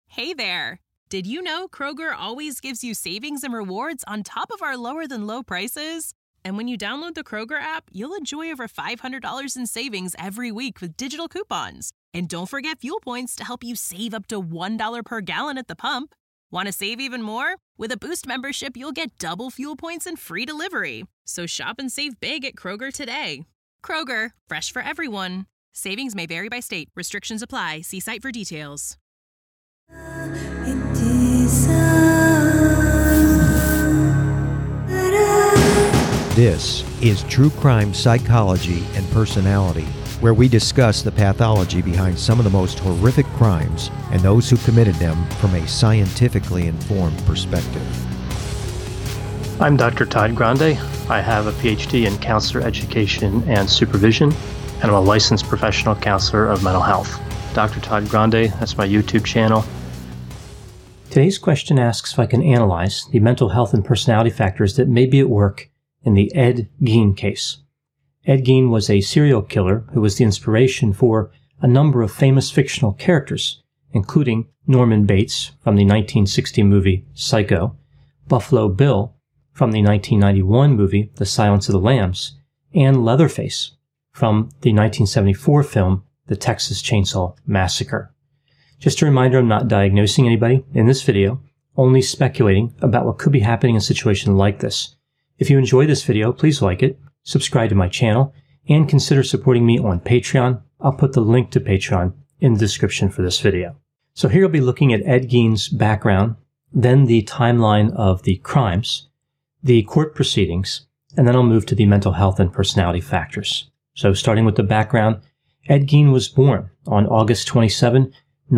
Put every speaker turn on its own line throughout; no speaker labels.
Hey there! Did you know Kroger always gives you savings and rewards on top of our lower-than-low prices? And when you download the Kroger app, you'll enjoy over $500 in savings every week with digital coupons. And don't forget fuel points to help you save up to $1 per gallon at the pump. Want to save even more? With a Boost membership, you'll get double fuel points and free delivery. So shop and save big at Kroger today. Kroger, fresh for everyone. Savings may vary by state. Restrictions apply. See site for details.
This is True Crime Psychology and Personality, where we discuss the pathology behind some of the most horrific crimes and those who committed them from a scientifically informed perspective.
I'm Dr. Todd Grande. I have a PhD in counselor education and supervision, and I'm a licensed professional counselor of mental health. Dr. Todd Grande, that's my YouTube channel. Today's question asks if I can analyze the mental health and personality factors that may be at work in the Ed Gein case. Ed Gein was a serial killer who was the inspiration for a number of famous fictional characters, including Norman Bates from the 1960 movie Psycho, Buffalo Bill from the 1991 movie The Silence of the Lambs, and Leatherface from the 1974 film The Texas Chainsaw Massacre. Just a reminder, I'm not diagnosing anybody in this video, only speculating about what could be happening in a situation like this. If you enjoy this video, please like it, subscribe to my channel, and consider supporting me on Patreon. I'll put the link to Patreon in the description for this video. So here I'll be looking at Ed Gein's background, then the timeline of the crimes, the court proceedings, and then I'll move to the mental health and personality factors. So starting with the background, Ed Gein was born on August 27,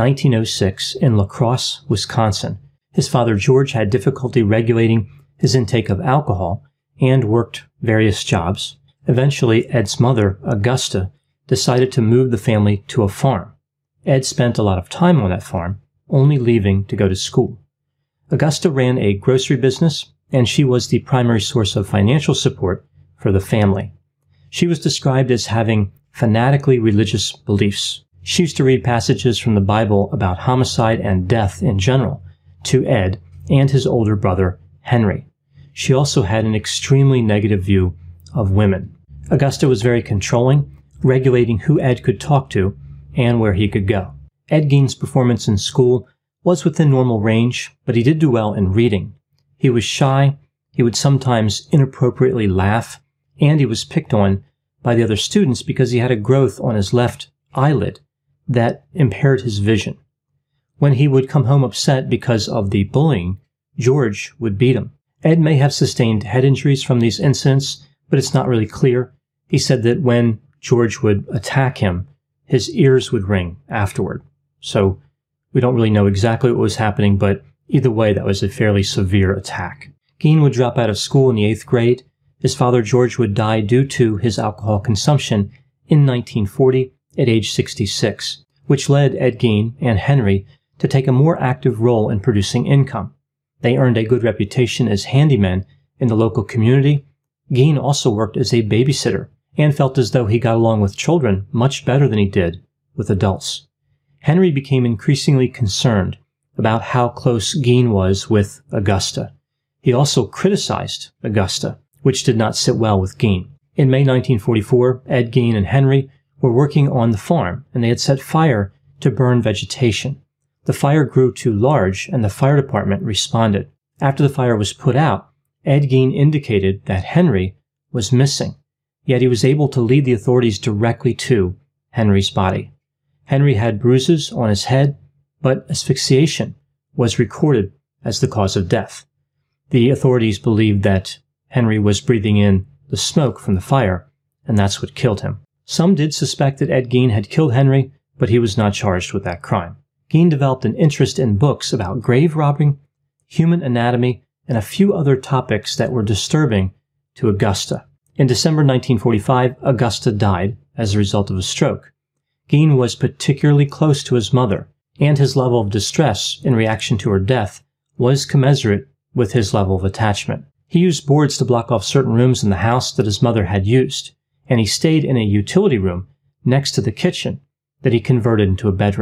1906 in La Crosse, Wisconsin. His father George had difficulty regulating his intake of alcohol and worked various jobs. Eventually, Ed's mother, Augusta, decided to move the family to a farm. Ed spent a lot of time on that farm, only leaving to go to school. Augusta ran a grocery business, and she was the primary source of financial support for the family. She was described as having fanatically religious beliefs. She used to read passages from the Bible about homicide and death in general to Ed and his older brother, Henry. She also had an extremely negative view of women. Augusta was very controlling, regulating who Ed could talk to and where he could go. Ed Gein's performance in school was within normal range, but he did do well in reading. He was shy, he would sometimes inappropriately laugh, and he was picked on by the other students because he had a growth on his left eyelid that impaired his vision. When he would come home upset because of the bullying, George would beat him. Ed may have sustained head injuries from these incidents, but it's not really clear. He said that when George would attack him, his ears would ring afterward. So we don't really know exactly what was happening, but either way, that was a fairly severe attack. Gein would drop out of school in the 8th grade. His father, George, would die due to his alcohol consumption in 1940 at age 66, which led Ed Gein and Henry to take a more active role in producing income. They earned a good reputation as handymen in the local community. Gein also worked as a babysitter and felt as though he got along with children much better than he did with adults. Henry became increasingly concerned about how close Gein was with Augusta. He also criticized Augusta, which did not sit well with Gein. In May 1944, Ed Gein and Henry were working on the farm, and they had set fire to burn vegetation. The fire grew too large, and the fire department responded. After the fire was put out, Ed Gein indicated that Henry was missing, yet he was able to lead the authorities directly to Henry's body. Henry had bruises on his head, but asphyxiation was recorded as the cause of death. The authorities believed that Henry was breathing in the smoke from the fire, and that's what killed him. Some did suspect that Ed Gein had killed Henry, but he was not charged with that crime. Gein developed an interest in books about grave robbing, human anatomy, and a few other topics that were disturbing to Augusta. In December 1945, Augusta died as a result of a stroke. Gein was particularly close to his mother, and his level of distress in reaction to her death was commensurate with his level of attachment. He used boards to block off certain rooms in the house that his mother had used, and he stayed in a utility room next to the kitchen that he converted into a bedroom.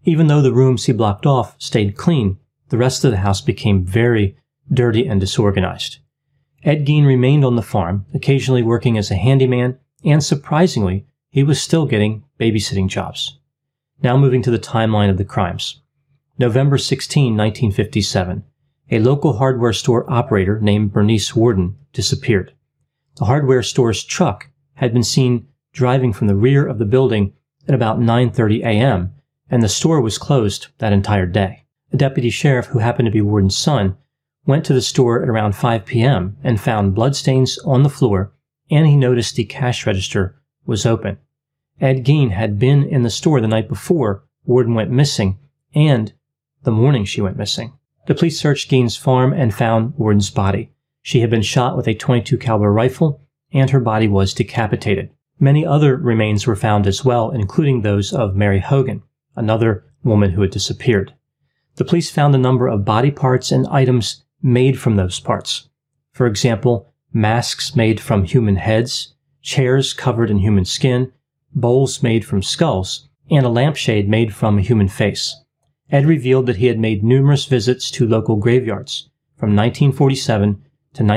Even though the rooms he blocked off stayed clean, the rest of the house became very dirty and disorganized. Ed Gein remained on the farm, occasionally working as a handyman, and surprisingly, he was still getting babysitting jobs. Now moving to the timeline of the crimes. November 16, 1957, a local hardware store operator named Bernice Worden disappeared. The hardware store's truck had been seen driving from the rear of the building at about 9:30 a.m., and the store was closed that entire day. A deputy sheriff who happened to be Worden's son went to the store at around 5 p.m. and found bloodstains on the floor, and he noticed the cash register was open. Ed Gein had been in the store the night before Worden went missing and the morning she went missing. The police searched Gein's farm and found Worden's body. She had been shot with a .22 caliber rifle, and her body was decapitated. Many other remains were found as well, including those of Mary Hogan, another woman who had disappeared. The police found a number of body parts and items made from those parts. For example, masks made from human heads, chairs covered in human skin, bowls made from skulls, and a lampshade made from a human face. Ed revealed that he had made numerous visits to local graveyards from 1947 to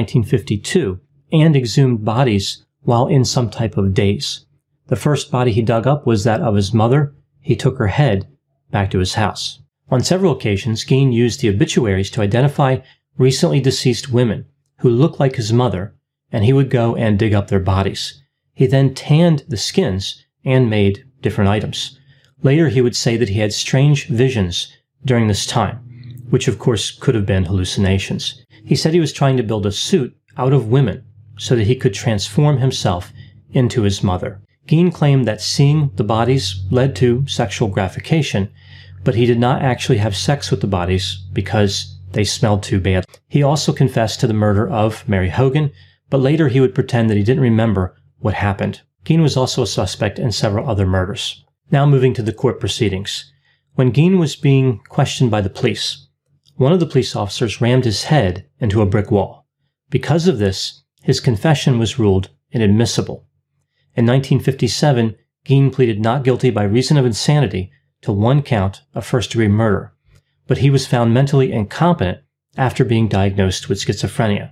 1952 and exhumed bodies while in some type of daze. The first body he dug up was that of his mother. He took her head back to his house. On several occasions, Gein used the obituaries to identify recently deceased women who looked like his mother, and he would go and dig up their bodies. He then tanned the skins and made different items. Later, he would say that he had strange visions during this time, which of course could have been hallucinations. He said he was trying to build a suit out of women so that he could transform himself into his mother. Gein claimed that seeing the bodies led to sexual gratification, but he did not actually have sex with the bodies because they smelled too bad. He also confessed to the murder of Mary Hogan, but later he would pretend that he didn't remember what happened. Gein was also a suspect in several other murders. Now moving to the court proceedings. When Gein was being questioned by the police, one of the police officers rammed his head into a brick wall. Because of this, his confession was ruled inadmissible. In 1957, Gein pleaded not guilty by reason of insanity to one count of first-degree murder, but he was found mentally incompetent after being diagnosed with schizophrenia.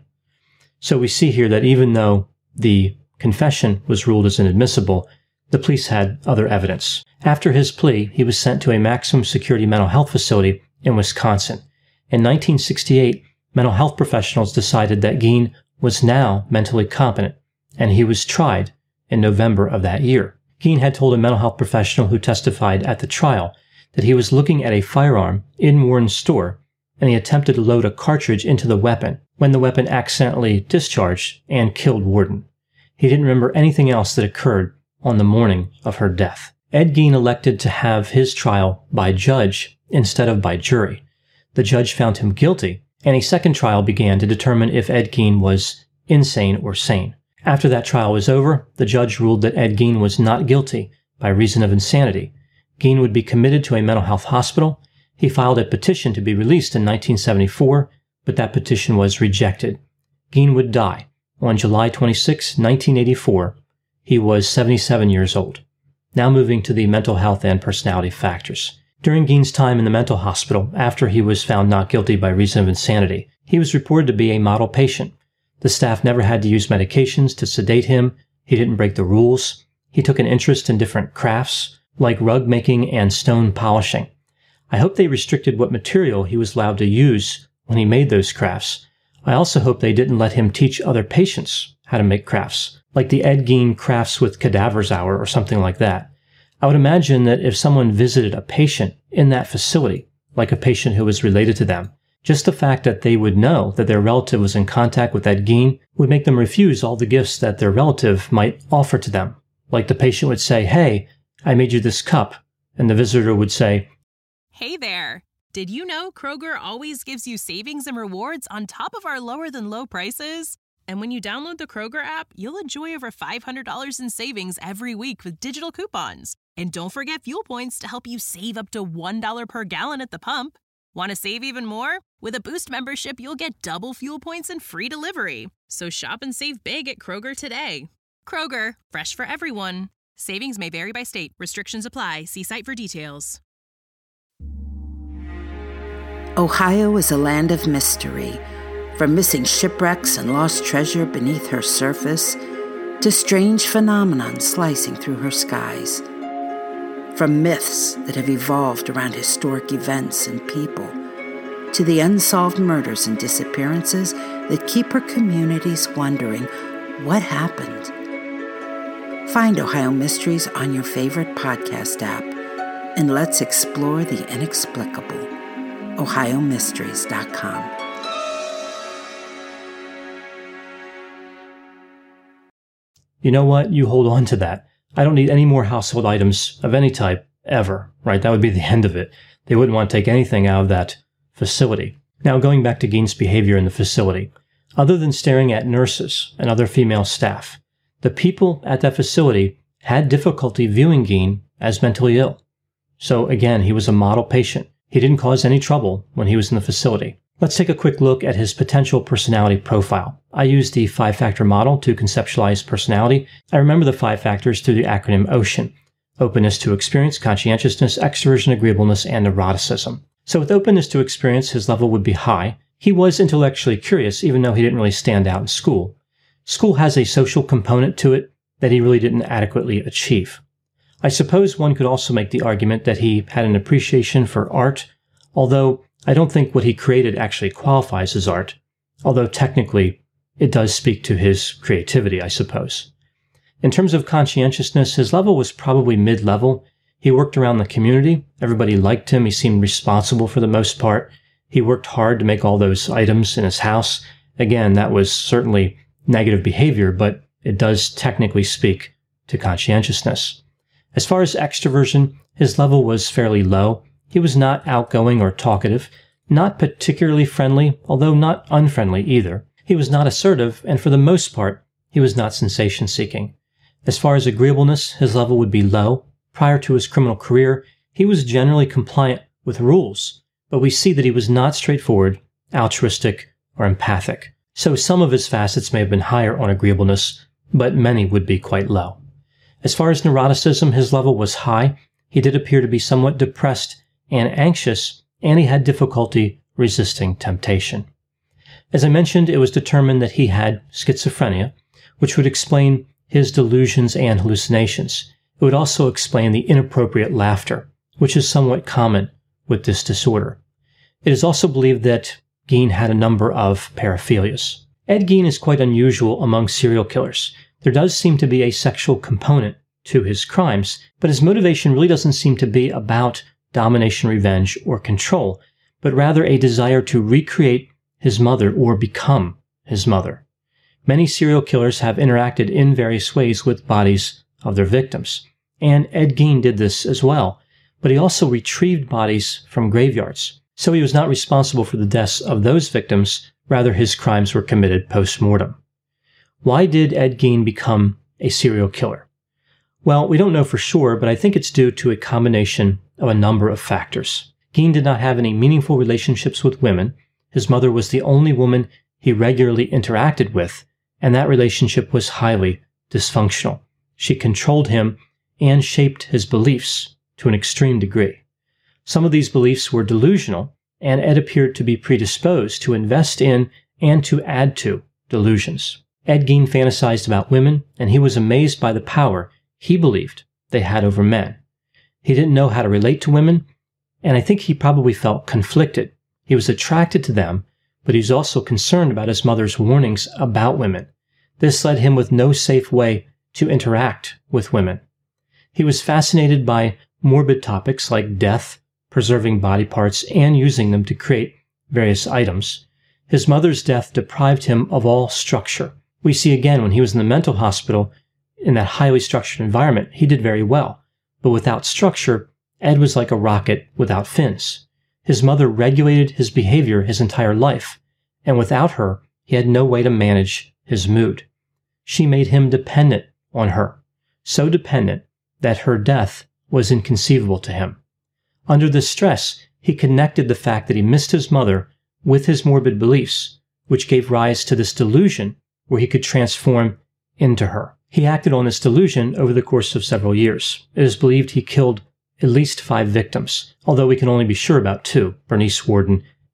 So we see here that even though the confession was ruled as inadmissible, the police had other evidence. After his plea, he was sent to a maximum security mental health facility in Wisconsin. In 1968, mental health professionals decided that Gein was now mentally competent, and he was tried in November of that year. Gein had told a mental health professional who testified at the trial that he was looking at a firearm in Worden's store, and he attempted to load a cartridge into the weapon when the weapon accidentally discharged and killed Worden. He didn't remember anything else that occurred on the morning of her death. Ed Gein elected to have his trial by judge instead of by jury. The judge found him guilty, and a second trial began to determine if Ed Gein was insane or sane. After that trial was over, the judge ruled that Ed Gein was not guilty by reason of insanity. Gein would be committed to a mental health hospital. He filed a petition to be released in 1974, but that petition was rejected. Gein would die on July 26, 1984. He was 77 years old. Now moving to the mental health and personality factors. During Gein's time in the mental hospital, after he was found not guilty by reason of insanity, he was reported to be a model patient. The staff never had to use medications to sedate him. He didn't break the rules. He took an interest in different crafts, like rug making and stone polishing. I hope they restricted what material he was allowed to use when he made those crafts. I also hope they didn't let him teach other patients how to make crafts, like the Ed Gein Crafts with Cadavers Hour or something like that. I would imagine that if someone visited a patient in that facility, like a patient who was related to them, just the fact that they would know that their relative was in contact with Ed Gein would make them refuse all the gifts that their relative might offer to them. Like the patient would say, "Hey, I made you this cup," and the visitor would say,
Hey there! Did you know Kroger always gives you savings and rewards on top of our lower-than-low prices? And when you download the Kroger app, you'll enjoy over $500 in savings every week with digital coupons. And don't forget fuel points to help you save up to $1 per gallon at the pump. Want to save even more? With a Boost membership, you'll get double fuel points and free delivery. So shop and save big at Kroger today. Kroger, fresh for everyone. Savings may vary by state. Restrictions apply. See site for details.
Ohio is a land of mystery, from missing shipwrecks and lost treasure beneath her surface to strange phenomenon slicing through her skies. From myths that have evolved around historic events and people to the unsolved murders and disappearances that keep her communities wondering what happened. Find Ohio Mysteries on your favorite podcast app, and let's explore the inexplicable. OhioMysteries.com.
You know what? You hold on to that. I don't need any more household items of any type ever, right? That would be the end of it. They wouldn't want to take anything out of that facility. Now, going back to Gein's behavior in the facility, other than staring at nurses and other female staff, the people at that facility had difficulty viewing Gein as mentally ill. So again, he was a model patient. He didn't cause any trouble when he was in the facility. Let's take a quick look at his potential personality profile. I used the 5-factor model to conceptualize personality. I remember the 5 factors through the acronym OCEAN: openness to experience, conscientiousness, extroversion, agreeableness, and neuroticism. So with openness to experience, his level would be high. He was intellectually curious, even though he didn't really stand out in school. School has a social component to it that he really didn't adequately achieve. I suppose one could also make the argument that he had an appreciation for art, although I don't think what he created actually qualifies as art, although technically it does speak to his creativity, I suppose. In terms of conscientiousness, his level was probably mid-level. He worked around the community. Everybody liked him. He seemed responsible for the most part. He worked hard to make all those items in his house. Again, that was certainly negative behavior, but it does technically speak to conscientiousness. As far as extroversion, his level was fairly low. He was not outgoing or talkative, not particularly friendly, although not unfriendly either. He was not assertive, and for the most part, he was not sensation-seeking. As far as agreeableness, his level would be low. Prior to his criminal career, he was generally compliant with rules, but we see that he was not straightforward, altruistic, or empathic. So some of his facets may have been higher on agreeableness, but many would be quite low. As far as neuroticism, his level was high. He did appear to be somewhat depressed and anxious, and he had difficulty resisting temptation. As I mentioned, it was determined that he had schizophrenia, which would explain his delusions and hallucinations. It would also explain the inappropriate laughter, which is somewhat common with this disorder. It is also believed that Gein had a number of paraphilias. Ed Gein is quite unusual among serial killers. There does seem to be a sexual component to his crimes, but his motivation really doesn't seem to be about domination, revenge, or control, but rather a desire to recreate his mother or become his mother. Many serial killers have interacted in various ways with bodies of their victims, and Ed Gein did this as well, but he also retrieved bodies from graveyards. So he was not responsible for the deaths of those victims, rather his crimes were committed post-mortem. Why did Ed Gein become a serial killer? Well, we don't know for sure, but I think it's due to a combination of a number of factors. Gein did not have any meaningful relationships with women. His mother was the only woman he regularly interacted with, and that relationship was highly dysfunctional. She controlled him and shaped his beliefs to an extreme degree. Some of these beliefs were delusional, and Ed appeared to be predisposed to invest in and to add to delusions. Ed Gein fantasized about women, and he was amazed by the power he believed they had over men. He didn't know how to relate to women, and I think he probably felt conflicted. He was attracted to them, but he was also concerned about his mother's warnings about women. This led him with no safe way to interact with women. He was fascinated by morbid topics like death, preserving body parts, and using them to create various items. His mother's death deprived him of all structure. We see again when he was in the mental hospital, in that highly structured environment, he did very well. But without structure, Ed was like a rocket without fins. His mother regulated his behavior his entire life, and without her, he had no way to manage his mood. She made him dependent on her, so dependent that her death was inconceivable to him. Under this stress, he connected the fact that he missed his mother with his morbid beliefs, which gave rise to this delusion where he could transform into her. He acted on this delusion over the course of several years. It is believed he killed at least 5 victims, although we can only be sure about 2, Bernice Worden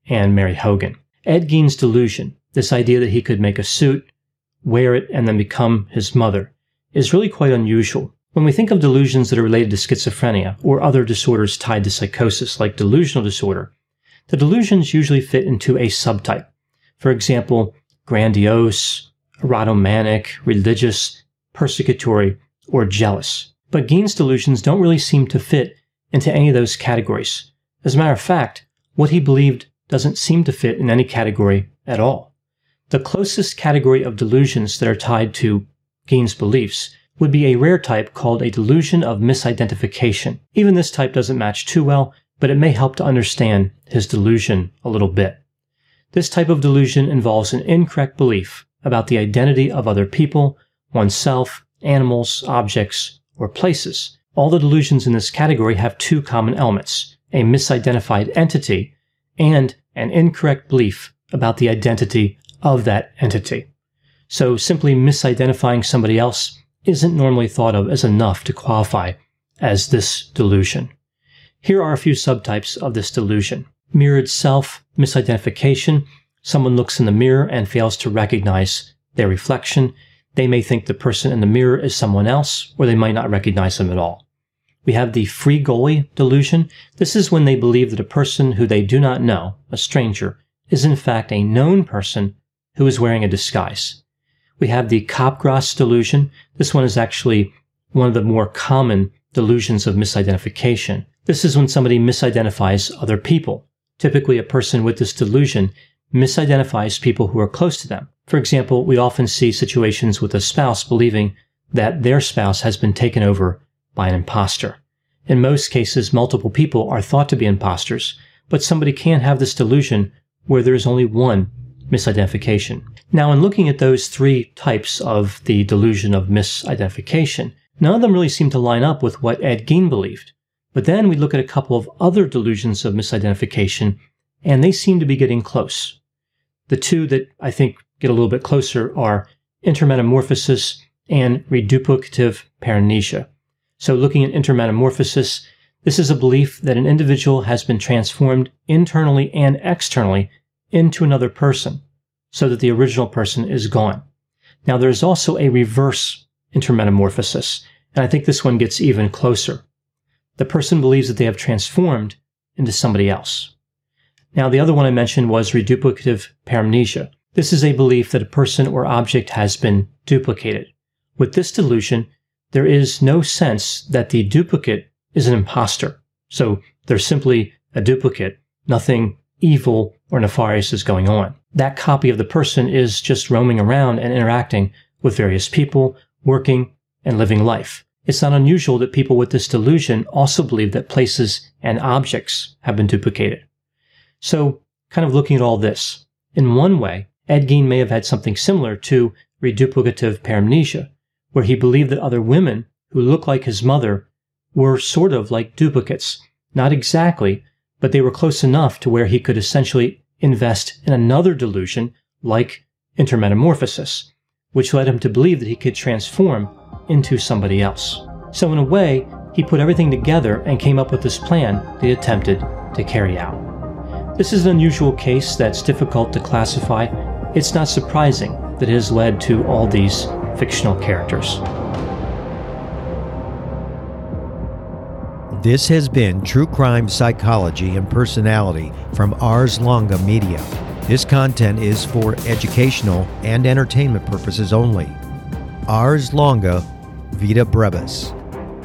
and Mary Hogan. Ed Gein's delusion, this idea that he could make a suit, wear it, and then become his mother, is really quite unusual. When we think of delusions that are related to schizophrenia or other disorders tied to psychosis like delusional disorder, the delusions usually fit into a subtype. For example, grandiose, erotomanic, religious, persecutory, or jealous. But Gein's delusions don't really seem to fit into any of those categories. As a matter of fact, what he believed doesn't seem to fit in any category at all. The closest category of delusions that are tied to Gein's beliefs would be a rare type called a delusion of misidentification. Even this type doesn't match too well, but it may help to understand his delusion a little bit. This type of delusion involves an incorrect belief about the identity of other people, oneself, animals, objects, or places. All the delusions in this category have two common elements: a misidentified entity and an incorrect belief about the identity of that entity. So simply misidentifying somebody else isn't normally thought of as enough to qualify as this delusion. Here are a few subtypes of this delusion. Mirrored self misidentification. Someone looks in the mirror and fails to recognize their reflection. They may think the person in the mirror is someone else, or they might not recognize them at all. We have the free goalie delusion. This is when they believe that a person who they do not know, a stranger, is in fact a known person who is wearing a disguise. We have the Capgras delusion. This one is actually one of the more common delusions of misidentification. This is when somebody misidentifies other people. Typically, a person with this delusion misidentifies people who are close to them. For example, we often see situations with a spouse believing that their spouse has been taken over by an imposter. In most cases, multiple people are thought to be imposters, but somebody can have this delusion where there is only one misidentification. Now, in looking at those three types of the delusion of misidentification, none of them really seem to line up with what Ed Gein believed. But then we look at a couple of other delusions of misidentification, and they seem to be getting close. The two that I think get a little bit closer are intermetamorphosis and reduplicative paramnesia. So looking at intermetamorphosis, this is a belief that an individual has been transformed internally and externally into another person, so that the original person is gone. Now, there's also a reverse intermetamorphosis, and I think this one gets even closer. The person believes that they have transformed into somebody else. Now, the other one I mentioned was reduplicative paramnesia. This is a belief that a person or object has been duplicated. With this delusion, there is no sense that the duplicate is an imposter. So they're simply a duplicate. Nothing evil or nefarious is going on. That copy of the person is just roaming around and interacting with various people, working and living life. It's not unusual that people with this delusion also believe that places and objects have been duplicated. So, kind of looking at all this, in one way, Ed Gein may have had something similar to reduplicative paramnesia, where he believed that other women who looked like his mother were sort of like duplicates. Not exactly, but they were close enough to where he could essentially invest in another delusion like intermetamorphosis, which led him to believe that he could transform into somebody else. So in a way, he put everything together and came up with this plan that he attempted to carry out. This is an unusual case that's difficult to classify. It's not surprising that it has led to all these fictional characters.
This has been True Crime Psychology and Personality from Ars Longa Media. This content is for educational and entertainment purposes only. Ars Longa Vita Brevis.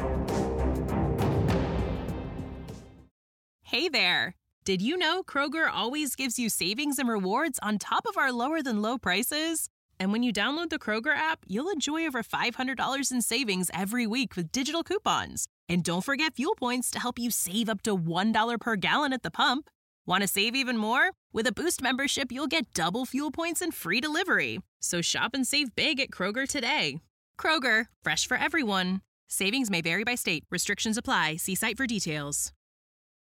Hey there! Did you know Kroger always gives you savings and rewards on top of our lower-than-low prices? And when you download the Kroger app, you'll enjoy over $500 in savings every week with digital coupons. And don't forget fuel points to help you save up to $1 per gallon at the pump. Want to save even more? With a Boost membership, you'll get double fuel points and free delivery. So shop and save big at Kroger today. Kroger, fresh for everyone. Savings may vary by state. Restrictions apply. See site for details.